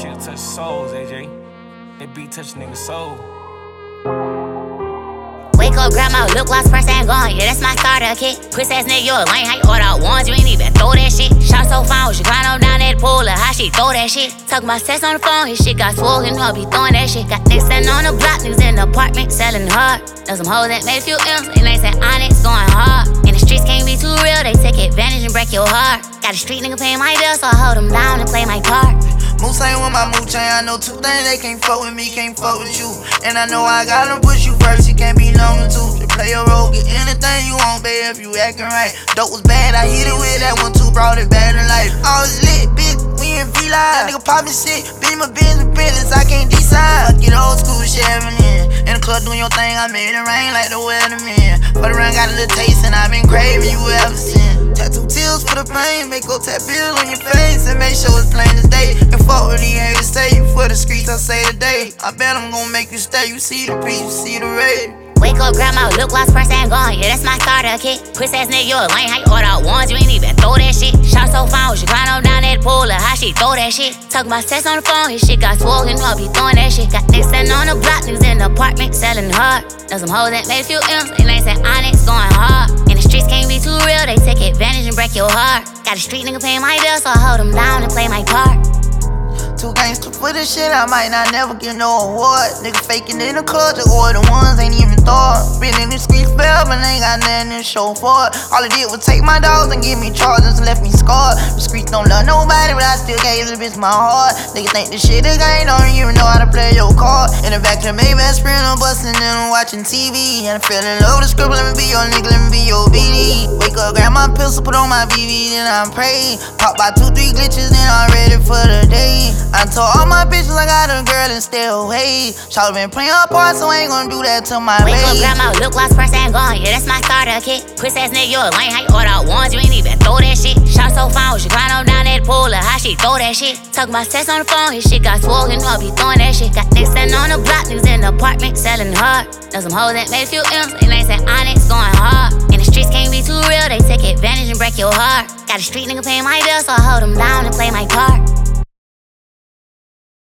shit'll touch souls, AJ. That beat touch niggas' soul. Wake up, grab my lip gloss, first ain't gone. Yeah, that's my starter kit. Puss ass nigga, you a lame. How you order out ones? You ain't even throw that shit. Shot so fine, she grind on down that pool. How she throw that shit? Talk about sex on the phone, his shit got swole. You know I be throwing that shit. Got niggas standing on the block, niggas in the apartment selling hard. Know some hoes that made a few M's, and they say Onyx going hard. And the streets can't be too real, they take advantage and break your heart. Got a street nigga paying my bill, so I hold him down and play my part. Moose ain't with my mood chain. I know two things, they can't fuck with me, can't fuck with you. And I know I gotta push you first, you can't be number two. Just play your role, get anything you want, babe, if you acting right. Dope was bad, I hit it with that one, two, brought it back to life. I was lit, bitch, we in V-Live. That nigga poppin' shit, be my business, I can't decide. Get old school shit happening. In the club doing your thing, I made it rain like the weatherman. For the run, got a little taste, and I been craving you ever since. Tattoo tears for the pain, make go tap bills on your face and make sure it's plain as day. And fuck what he haters say, for the streets I say today. I bet I'm gon' make you stay, you see the peace, you see the red. Wake up, grab my lip gloss, first ain't gone. Yeah, that's my starter kit. Puss ass nigga, you a lame. How you order out ones? You ain't even throw that shit. Shot so fine, she grind on down that pool. How she throw that shit? Talk about sex on the phone, his shit got swole. You know I be throwing that shit. Got niggas standing on the block, niggas in the apartment selling hard. Know some hoes that made a few M's, and they say Onyx going hard. And the streets can't be too real, they take advantage and break your heart. Got a street nigga paying my bill, so I hold him down and play my part. Too gangster for this shit, I might not never get no award. Nigga faking in the club, just order ones, ain't even thought. Been in the streets forever, ain't got nothing to show for it. All it did was take my dogs and give me charges and left me scarred. The streets don't love nobody, but I still gave the bitch my heart. Nigga think this shit a game, don't even know how to play your card. In the back of the Maybach sprint, I'm bustin' and I'm watching TV. And I fell in love with the script, let me be your nigga, let me be your BD. Wake up, grab my pistol, put on my BB, then I'm praying. Pop by 2-3 glitches, then I'm ready for the day. I told all my bitches I got a girl and stay away. Shawty been playing her part, so I ain't gon' do that to my Wake babe. up, grab my lip gloss, first ain't gone. Yeah, that's my starter kit. Puss ass nigga, you a lame. How you order out ones? You ain't even throw that shit. Shot so fine, she grind on down that pool. How she throw that shit? Talk about sex on the phone, his shit got swole. You know I be throwing that shit. Got niggas standing on the block, niggas in the apartment selling hard. Know some hoes that made a few M's, and they say Onyx going hard. And the streets can't be too real, they take advantage and break your heart. Got a street nigga paying my bill, so I hold him down and play my part.